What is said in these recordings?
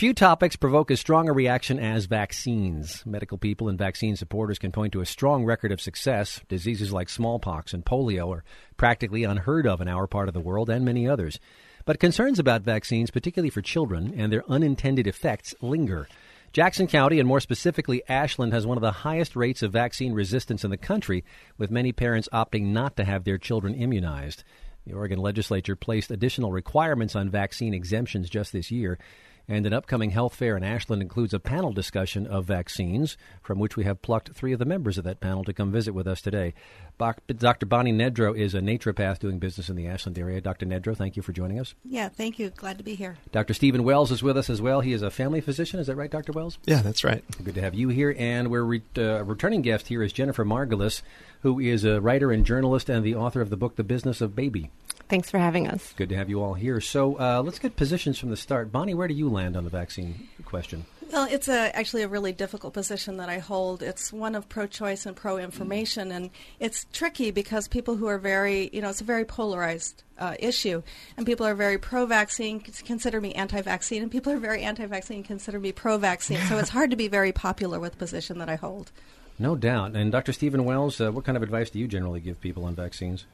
Few topics provoke as strong a reaction as vaccines. Medical people and vaccine supporters can point to a strong record of success. Diseases like smallpox and polio are practically unheard of in our part of the world and many others. But concerns about vaccines, particularly for children, and their unintended effects linger. Jackson County, and more specifically Ashland, has one of the highest rates of vaccine resistance in the country, with many parents opting not to have their children immunized. The Oregon legislature placed additional requirements on vaccine exemptions just this year. And an upcoming health fair in Ashland includes a panel discussion of vaccines, from which we have plucked three of the members of that panel to come visit with us today. Dr. Bonnie Nedrow is a naturopath doing business in the Ashland area. Dr. Nedrow, thank you for joining us. Yeah, thank you. Glad to be here. Dr. Stephen Wells is with us as well. He is a family physician. Is that right, Dr. Wells? Yeah, that's right. Good to have you here. And we're returning guest here is Jennifer Margulis, who is a writer and journalist and the author of the book, The Business of Baby. Thanks for having us. Good to have you all here. So let's get positions from the start. Bonnie, where do you land on the vaccine question? Well, it's actually a really difficult position that I hold. It's one of pro-choice and pro-information, and it's tricky because people who are very, it's a very polarized issue, and people are very pro-vaccine consider me anti-vaccine, and people are very anti-vaccine consider me pro-vaccine. So it's hard to be very popular with the position that I hold. No doubt. And Dr. Stephen Wells, what kind of advice do you generally give people on vaccines?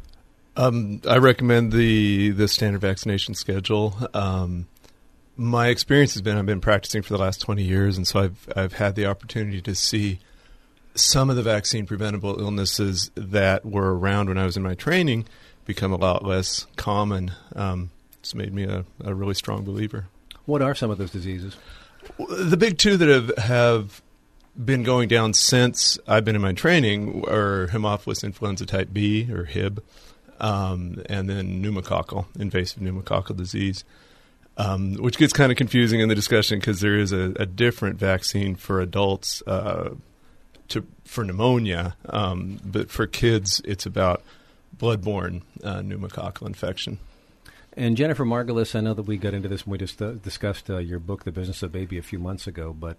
I recommend the standard vaccination schedule. My experience has been I've been practicing for the last 20 years, and so I've had the opportunity to see some of the vaccine preventable illnesses that were around when I was in my training become a lot less common. It's made me a really strong believer. What are some of those diseases? The big two that have been going down since I've been in my training are Haemophilus influenza type B, or Hib, and then pneumococcal, invasive pneumococcal disease, which gets kind of confusing in the discussion because there is a different vaccine for adults for pneumonia, but for kids it's about bloodborne pneumococcal infection. And Jennifer Margulis, I know that we got into this when we just discussed your book, The Business of Baby, a few months ago, but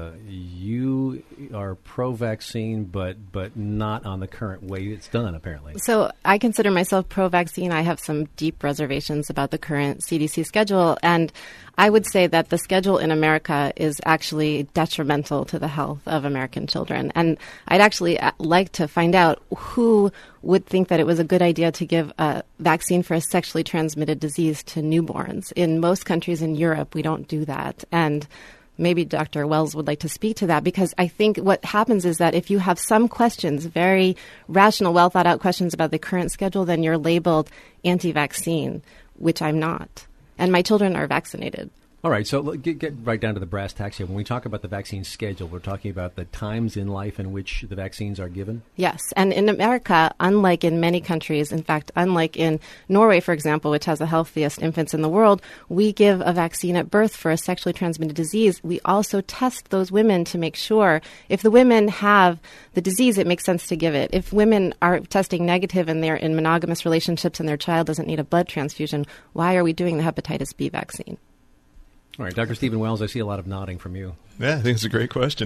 you are pro-vaccine, but not on the current way it's done, apparently. So I consider myself pro-vaccine. I have some deep reservations about the current CDC schedule, and I would say that the schedule in America is actually detrimental to the health of American children. And I'd actually like to find out who would think that it was a good idea to give a vaccine for a sexually transmitted disease to newborns. In most countries in Europe, we don't do that. And maybe Dr. Wells would like to speak to that, because I think what happens is that if you have some questions, very rational, well thought out questions about the current schedule, then you're labeled anti-vaccine, which I'm not. And my children are vaccinated. All right, so get right down to the brass tacks here. When we talk about the vaccine schedule, we're talking about the times in life in which the vaccines are given? Yes, and in America, unlike in many countries, in fact, unlike in Norway, for example, which has the healthiest infants in the world, we give a vaccine at birth for a sexually transmitted disease. We also test those women to make sure if the women have the disease, it makes sense to give it. If women are testing negative and they're in monogamous relationships and their child doesn't need a blood transfusion, why are we doing the hepatitis B vaccine? All right, Dr. Stephen Wells, I see a lot of nodding from you. Yeah, I think it's a great question.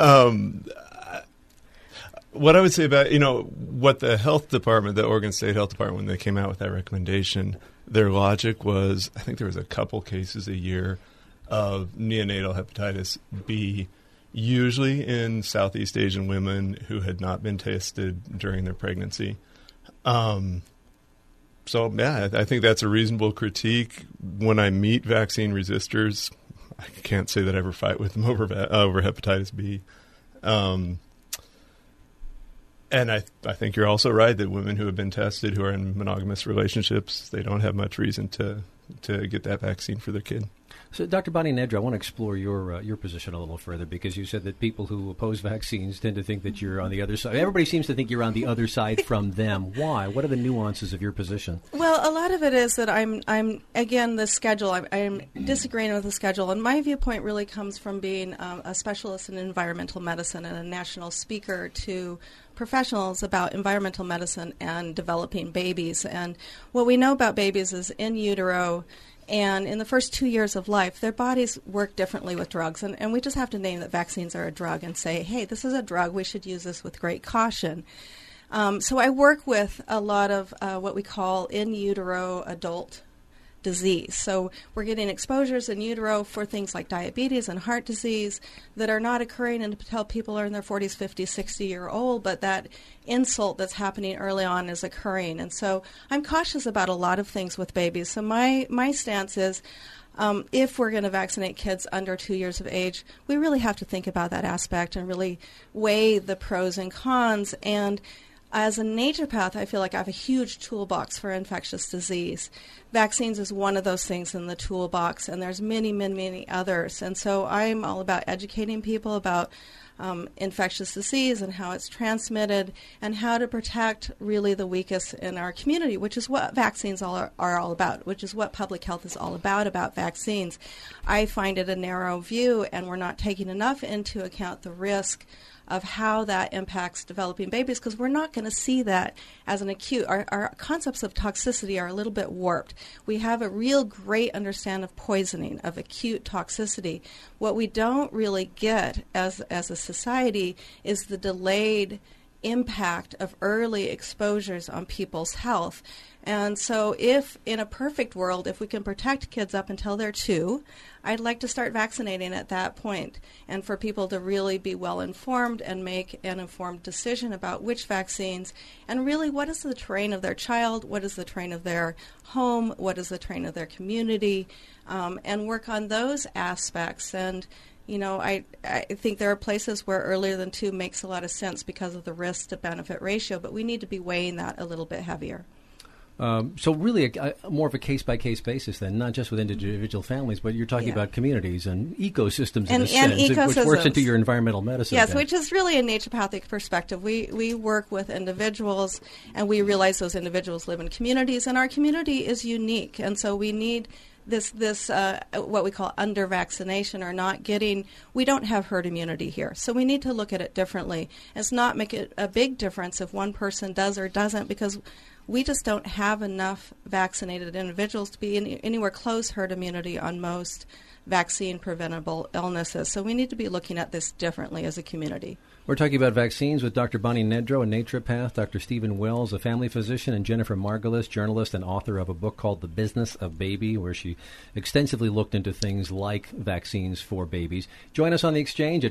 What I would say about, what the health department, the Oregon State Health Department, when they came out with that recommendation, their logic was, I think there was a couple cases a year of neonatal hepatitis B, usually in Southeast Asian women who had not been tested during their pregnancy. So, yeah, I think that's a reasonable critique. When I meet vaccine resistors, I can't say that I ever fight with them over hepatitis B. And I think you're also right that women who have been tested, who are in monogamous relationships, they don't have much reason to get that vaccine for their kid. So, Dr. Bonnie Nedrow, I want to explore your position a little further, because you said that people who oppose vaccines tend to think that you're on the other side. Everybody seems to think you're on the other side from them. Why? What are the nuances of your position? Well, a lot of it is that I'm again, the schedule. I'm disagreeing with the schedule, and my viewpoint really comes from being a specialist in environmental medicine and a national speaker to professionals about environmental medicine and developing babies. And what we know about babies is in utero, and in the first 2 years of life, their bodies work differently with drugs. And we just have to name that vaccines are a drug and say, hey, this is a drug. We should use this with great caution. So I work with a lot of what we call in utero adult disease. So we're getting exposures in utero for things like diabetes and heart disease that are not occurring until people are in their 40s, 50s, 60-year-old, but that insult that's happening early on is occurring. And so I'm cautious about a lot of things with babies. So my stance is, if we're going to vaccinate kids under 2 years of age, we really have to think about that aspect and really weigh the pros and cons. And as a naturopath, I feel like I have a huge toolbox for infectious disease. Vaccines is one of those things in the toolbox, and there's many, many, many others. And so I'm all about educating people about infectious disease and how it's transmitted and how to protect really the weakest in our community, which is what vaccines are all about, which is what public health is all about vaccines. I find it a narrow view, and we're not taking enough into account the risk of how that impacts developing babies, because we're not going to see that as an acute. Our concepts of toxicity are a little bit warped. We have a real great understanding of poisoning, of acute toxicity. What we don't really get as a society is the delayed impact of early exposures on people's health. And so if, in a perfect world, if we can protect kids up until they're 2, I'd like to start vaccinating at that point, and for people to really be well informed and make an informed decision about which vaccines, and really what is the terrain of their child, what is the terrain of their home, what is the terrain of their community, and work on those aspects. And you know, I think there are places where earlier than 2 makes a lot of sense because of the risk to benefit ratio, but we need to be weighing that a little bit heavier. So really more of a case-by-case basis then, not just with individual families, but you're talking about communities and ecosystems in a sense, which works into your environmental medicine. Yes, which is really a naturopathic perspective. We work with individuals, and we realize those individuals live in communities, and our community is unique, and so we need this what we call under-vaccination, or not getting, we don't have herd immunity here. So we need to look at it differently. It's not make it a big difference if one person does or doesn't, because we just don't have enough vaccinated individuals to be anywhere close herd immunity on most vaccine-preventable illnesses. So we need to be looking at this differently as a community. We're talking about vaccines with Dr. Bonnie Nedrow, a naturopath, Dr. Stephen Wells, a family physician, and Jennifer Margulis, journalist and author of a book called The Business of Baby, where she extensively looked into things like vaccines for babies. Join us on the exchange at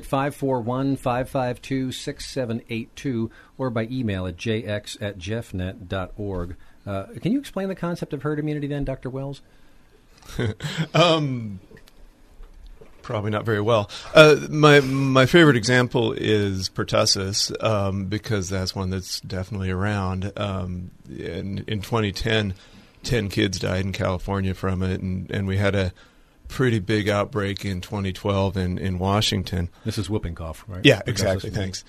541-552-6782 or by email at jx@jeffnet.org. Can you explain the concept of herd immunity then, Dr. Wells? Probably not very well. My favorite example is pertussis, because that's one that's definitely around. In 2010, 10 kids died in California from it, and we had a pretty big outbreak in 2012 in Washington. This is whooping cough, right? Yeah, exactly. Thanks.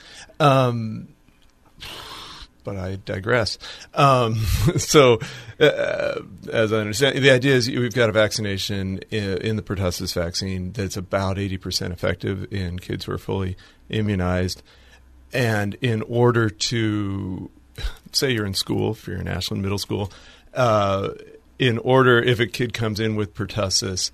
But I digress. So, as I understand, the idea is we've got a vaccination in the pertussis vaccine that's about 80% effective in kids who are fully immunized. And in order to, say you're in school, if you're in Ashland Middle School, if a kid comes in with pertussis,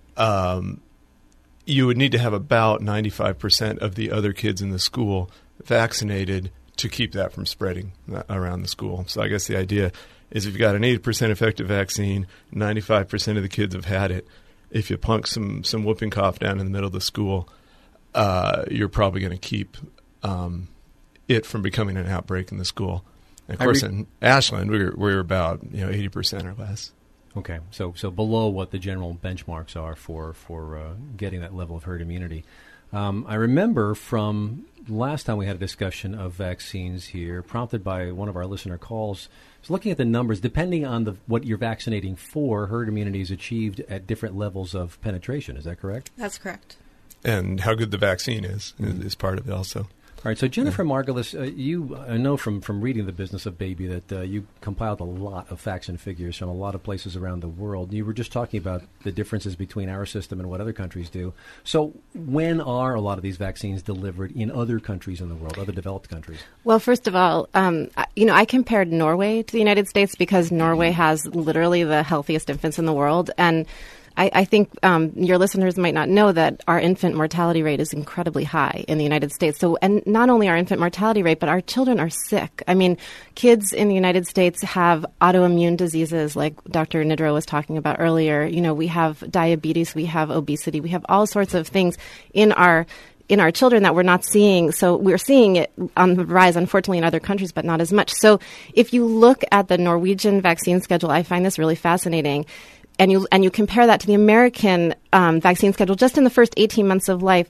you would need to have about 95% of the other kids in the school vaccinated to keep that from spreading around the school. So I guess the idea is if you've got an 80% effective vaccine, 95% of the kids have had it. If you plunk some whooping cough down in the middle of the school, you're probably going to keep it from becoming an outbreak in the school. And of course, in Ashland, we're about 80% or less. Okay, so below what the general benchmarks are for getting that level of herd immunity. I remember from last time we had a discussion of vaccines here, prompted by one of our listener calls, was looking at the numbers. Depending on what you're vaccinating for, herd immunity is achieved at different levels of penetration. Is that correct? That's correct. And how good the vaccine is part of it also. All right, so Jennifer Margulis, I know from reading The Business of Baby that you compiled a lot of facts and figures from a lot of places around the world. You were just talking about the differences between our system and what other countries do. So when are a lot of these vaccines delivered in other countries in the world, other developed countries? Well, first of all, I compared Norway to the United States because Norway has literally the healthiest infants in the world. And I think your listeners might not know that our infant mortality rate is incredibly high in the United States. So, and not only our infant mortality rate, but our children are sick. I mean, kids in the United States have autoimmune diseases like Dr. Nidro was talking about earlier. You know, we have diabetes, we have obesity, we have all sorts of things in our children that we're not seeing. So we're seeing it on the rise, unfortunately, in other countries, but not as much. So if you look at the Norwegian vaccine schedule, I find this really fascinating. And you compare that to the American vaccine schedule, just in the first 18 months of life,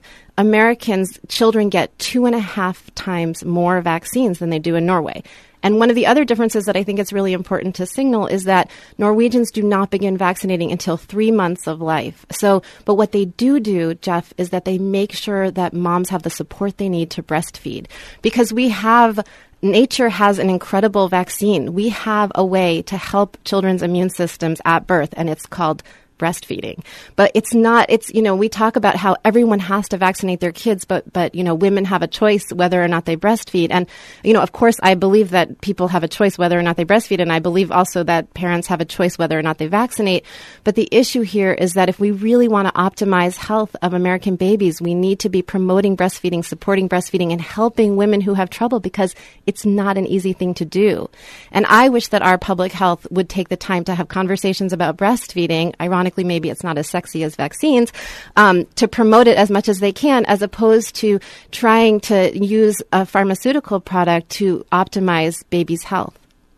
children get 2.5 times more vaccines than they do in Norway. And one of the other differences that I think it's really important to signal is that Norwegians do not begin vaccinating until 3 months of life. So, but what they do, Jeff, is that they make sure that moms have the support they need to breastfeed. Because nature has an incredible vaccine. We have a way to help children's immune systems at birth, and it's called breastfeeding. But we talk about how everyone has to vaccinate their kids, but women have a choice whether or not they breastfeed. And, of course, I believe that people have a choice whether or not they breastfeed, and I believe also that parents have a choice whether or not they vaccinate. But the issue here is that if we really want to optimize health of American babies, we need to be promoting breastfeeding, supporting breastfeeding, and helping women who have trouble, because it's not an easy thing to do. And I wish that our public health would take the time to have conversations about breastfeeding. Ironically, maybe it's not as sexy as vaccines, to promote it as much as they can, as opposed to trying to use a pharmaceutical product to optimize babies' health.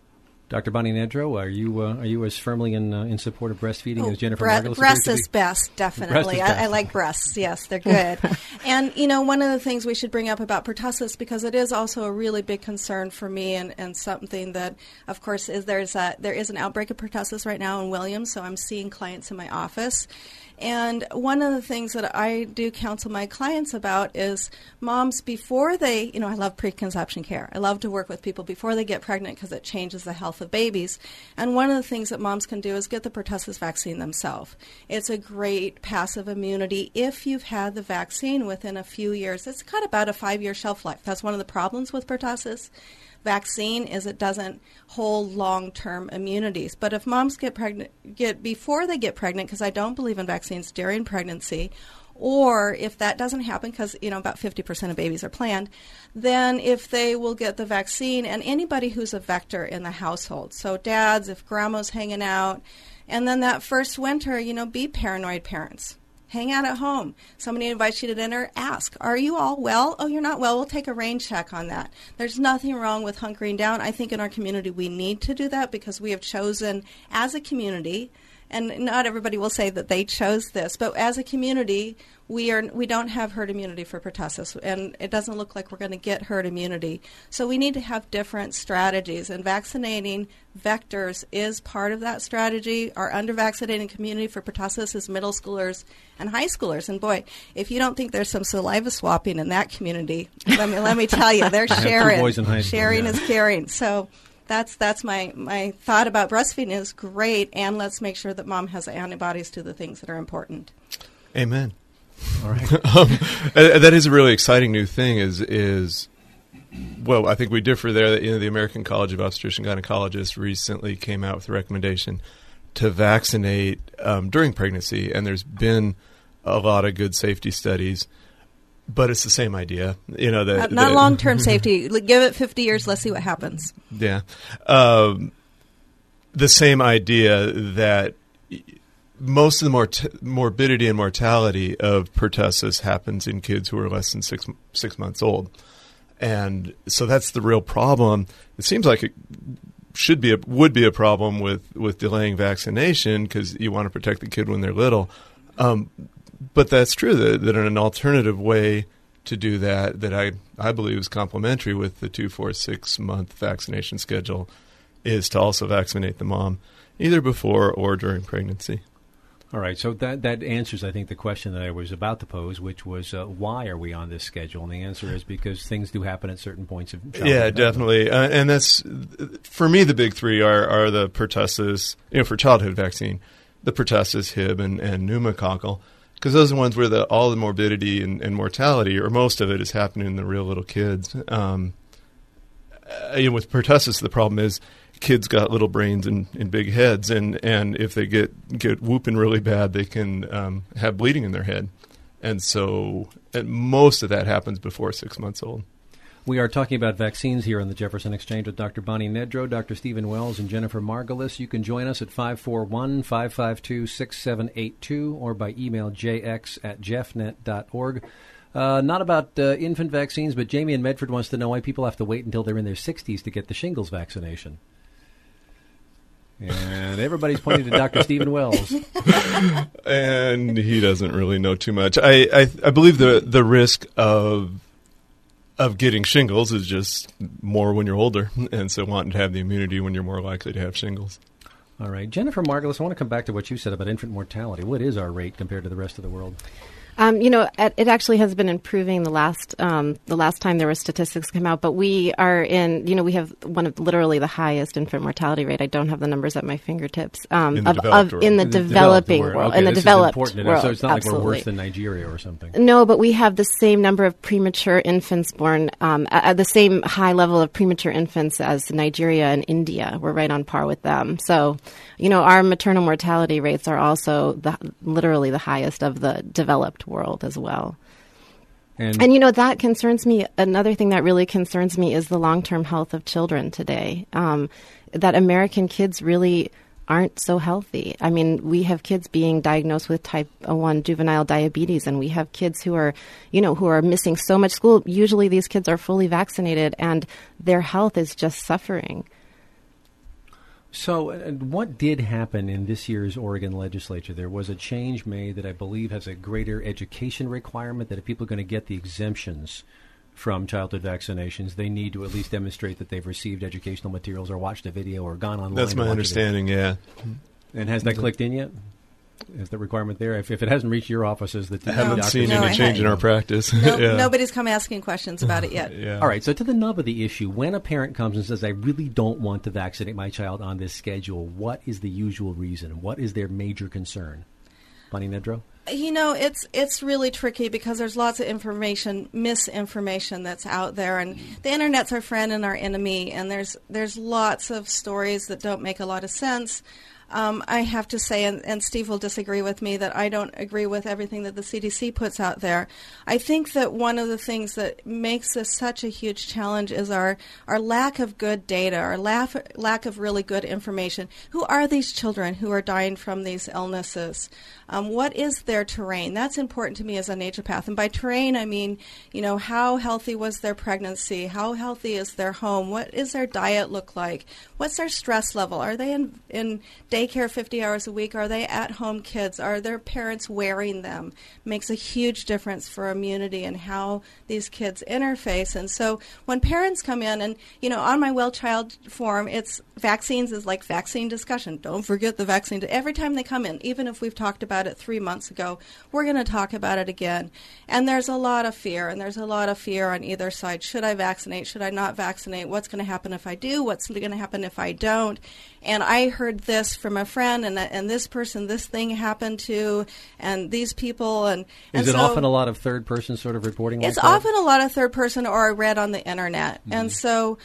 Dr. Bonnie Nedrow, are you as firmly in support of breastfeeding as Jennifer Margulis? Breast is best, definitely. I like breasts. Yes, they're good. And one of the things we should bring up about pertussis, because it is also a really big concern for me, and something that, of course, there is an outbreak of pertussis right now in Williams. So I'm seeing clients in my office. And one of the things that I do counsel my clients about is moms before they, I love preconception care. I love to work with people before they get pregnant because it changes the health of babies. And one of the things that moms can do is get the pertussis vaccine themselves. It's a great passive immunity if you've had the vaccine within a few years. It's got about a 5-year shelf life. That's one of the problems with pertussis vaccine is it doesn't hold long-term immunities. But if moms get before they get pregnant, because I don't believe in vaccines during pregnancy, or if that doesn't happen, because about 50% of babies are planned, then if they will get the vaccine, and anybody who's a vector in the household, so dads, if grandma's hanging out, and then that first winter, be paranoid parents. Hang out at home. Somebody invites you to dinner, ask, are you all well? Oh, you're not well. We'll take a rain check on that. There's nothing wrong with hunkering down. I think in our community we need to do that because we have chosen as a community, and not everybody will say that they chose this, but as a community, we don't have herd immunity for pertussis, and it doesn't look like we're going to get herd immunity. So we need to have different strategies, and vaccinating vectors is part of that strategy. Our under-vaccinated community for pertussis is middle schoolers and high schoolers. And boy, if you don't think there's some saliva swapping in that community, let me tell you, they're sharing. Boys in high school, sharing is caring. So that's my thought about breastfeeding is great, and let's make sure that mom has antibodies to the things that are important. Amen. All right. That is a really exciting new thing. Well, I think we differ there. The American College of Obstetrician Gynecologists recently came out with a recommendation to vaccinate during pregnancy, and there's been a lot of good safety studies. But it's the same idea, Not long-term safety. Give it 50 years. Let's see what happens. Yeah, the same idea that most of the morbidity and mortality of pertussis happens in kids who are less than six months old, and so that's the real problem. It seems like it would be a problem with delaying vaccination because you want to protect the kid when they're little. But that's true that an alternative way to do that I believe is complementary with the 2, 4, 6 month vaccination schedule is to also vaccinate the mom either before or during pregnancy. All right, so that answers, I think, the question that I was about to pose, which was why are we on this schedule? And the answer is because things do happen at certain points of childhood. Yeah, definitely. And that's, for me, the big three are the pertussis, for childhood vaccine, the pertussis, Hib, and pneumococcal, because those are the ones where all the morbidity and mortality, or most of it, is happening in the real little kids. With pertussis, the problem is kids got little brains and big heads, and if they get whooping really bad, they can have bleeding in their head. And so most of that happens before 6 months old. We are talking about vaccines here on the Jefferson Exchange with Dr. Bonnie Nedrow, Dr. Stephen Wells, and Jennifer Margulis. You can join us at 541-552-6782 or by email jx@jeffnet.org. Not about infant vaccines, but Jamie in Medford wants to know why people have to wait until they're in their 60s to get the shingles vaccination. And everybody's pointing to Dr. Stephen Wells. And he doesn't really know too much. I believe the risk of getting shingles is just more when you're older, and so wanting to have the immunity when you're more likely to have shingles. All right. Jennifer Margulis, I want to come back to what you said about infant mortality. What is our rate compared to the rest of the world? It actually has been improving the last time there were statistics come out, but we are we have one of literally the highest infant mortality rate. I don't have the numbers at my fingertips. In the developing world. Okay, in the developed world. So it's not Absolutely. like we're worse than Nigeria or something. No, but we have the same number of premature infants born, at the same high level of premature infants as Nigeria and India. We're right on par with them. So, our maternal mortality rates are also literally the highest of the developed world as well. And that concerns me. Another thing that really concerns me is the long-term health of children today. That American kids really aren't so healthy. I mean, we have kids being diagnosed with type 1 juvenile diabetes, and we have kids who are missing so much school. Usually these kids are fully vaccinated, and their health is just suffering. So what did happen in this year's Oregon legislature? There was a change made that I believe has a greater education requirement, that if people are going to get the exemptions from childhood vaccinations, they need to at least demonstrate that they've received educational materials or watched a video or gone online. That's my understanding, yeah. And has that clicked in yet? Is the requirement there? If it hasn't reached your offices, I haven't seen any change in our practice. Nobody's come asking questions about it yet. Yeah. All right, so to the nub of the issue, when a parent comes and says, I really don't want to vaccinate my child on this schedule, what is the usual reason? What is their major concern? Bonnie Nedrow? It's really tricky because there's lots of misinformation that's out there, and the internet's our friend and our enemy, and there's lots of stories that don't make a lot of sense. I have to say, and Steve will disagree with me, that I don't agree with everything that the CDC puts out there. I think that one of the things that makes this such a huge challenge is our lack of good data, our lack of really good information. Who are these children who are dying from these illnesses? What is their terrain? That's important to me as a naturopath. And by terrain, I mean, how healthy was their pregnancy? How healthy is their home? What is their diet look like? What's their stress level? Are they in daycare 50 hours a week? Are they at-home kids? Are their parents wearing them? Makes a huge difference for immunity and how these kids interface. And so when parents come in, and, on my Well Child forum, it's vaccines is like vaccine discussion. Don't forget the vaccine. Every time they come in, even if we've talked about it 3 months ago, we're going to talk about it again. And there's a lot of fear, on either side. Should I vaccinate? Should I not vaccinate? What's going to happen if I do? What's going to happen if I don't? And I heard this from a friend, and this person, this thing happened to, and these people. And is it often a lot of third person sort of reporting like that? It's often a lot of third person, or I read on the internet. Mm-hmm. And so,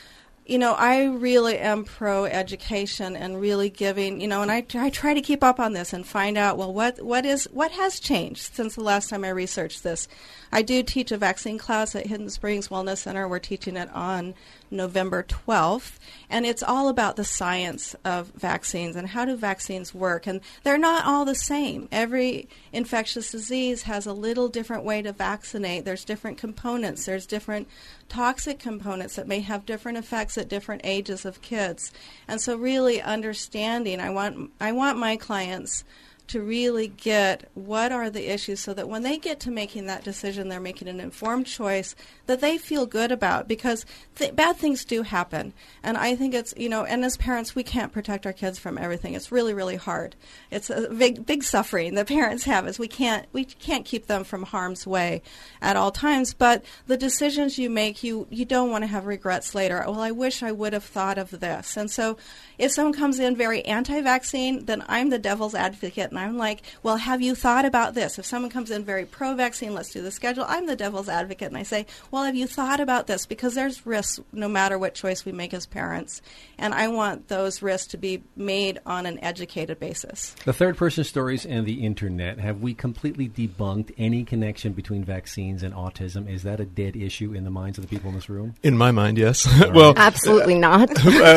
I really am pro-education and really giving, and I try to keep up on this and find out, well, what has changed since the last time I researched this. I do teach a vaccine class at Hidden Springs Wellness Center. We're teaching it on November 12th, and it's all about the science of vaccines and how do vaccines work. And they're not all the same. Every infectious disease has a little different way to vaccinate. There's different components. There's different toxic components that may have different effects at different ages of kids. And so really understanding, I want my clients to really get what are the issues so that when they get to making that decision, they're making an informed choice that they feel good about, because bad things do happen. And I think it's, and as parents, we can't protect our kids from everything. It's really, really hard. It's a big suffering that parents have, is we can't keep them from harm's way at all times. But the decisions you make, you don't want to have regrets later. Well, I wish I would have thought of this. And so if someone comes in very anti-vaccine, then I'm the devil's advocate, and And I'm like, well, have you thought about this? If someone comes in very pro-vaccine, let's do the schedule. I'm the devil's advocate, and I say, well, have you thought about this? Because there's risks no matter what choice we make as parents. And I want those risks to be made on an educated basis. The third-person stories and the Internet, have we completely debunked any connection between vaccines and autism? Is that a dead issue in the minds of the people in this room? In my mind, yes. Well, absolutely not.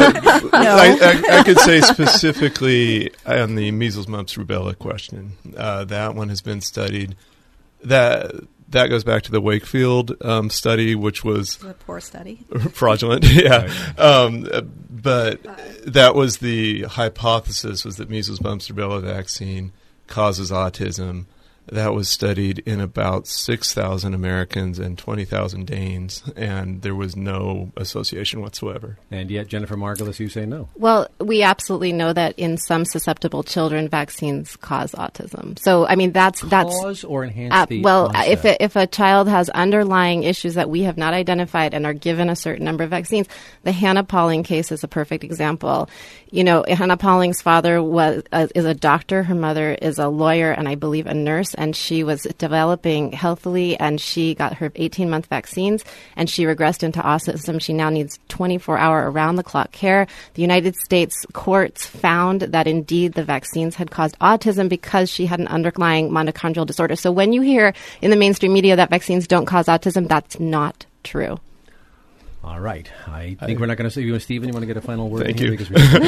I could say specifically on the measles, mumps, rubella question. That one has been studied. That goes back to the Wakefield study, which was a poor study, fraudulent. Yeah, but that was the hypothesis: was that measles, mumps, rubella vaccine causes autism. That was studied in about 6,000 Americans and 20,000 Danes, and there was no association whatsoever. And yet, Jennifer Margulis, you say no. Well, we absolutely know that in some susceptible children, vaccines cause autism. So, I mean, that's cause or enhance the onset. If a child has underlying issues that we have not identified and are given a certain number of vaccines, the Hannah Pauling case is a perfect example. You know, Hannah Pauling's father is a doctor, her mother is a lawyer, and I believe a nurse, and she was developing healthily, and she got her 18-month vaccines, and she regressed into autism. She now needs 24-hour around-the-clock care. The United States courts found that indeed the vaccines had caused autism because she had an underlying mitochondrial disorder. So when you hear in the mainstream media that vaccines don't cause autism, that's not true. All right. I think we're not going to say you, Stephen. You want to get a final word? Thank you. Because we have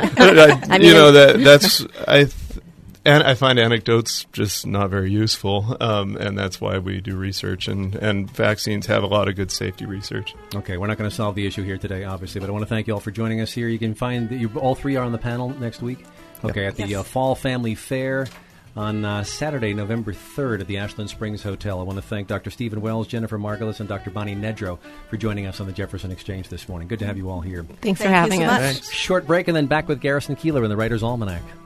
to go. And I find anecdotes just not very useful, and that's why we do research, and vaccines have a lot of good safety research. Okay, we're not going to solve the issue here today, obviously, but I want to thank you all for joining us here. You can find you all three are on the panel next week. Okay, at the Fall Family Fair on Saturday, November 3rd at the Ashland Springs Hotel. I want to thank Dr. Stephen Wells, Jennifer Margulis, and Dr. Bonnie Nedrow for joining us on the Jefferson Exchange this morning. Good to have you all here. Thanks for having us. Thanks. Short break and then back with Garrison Keillor in the Writer's Almanac.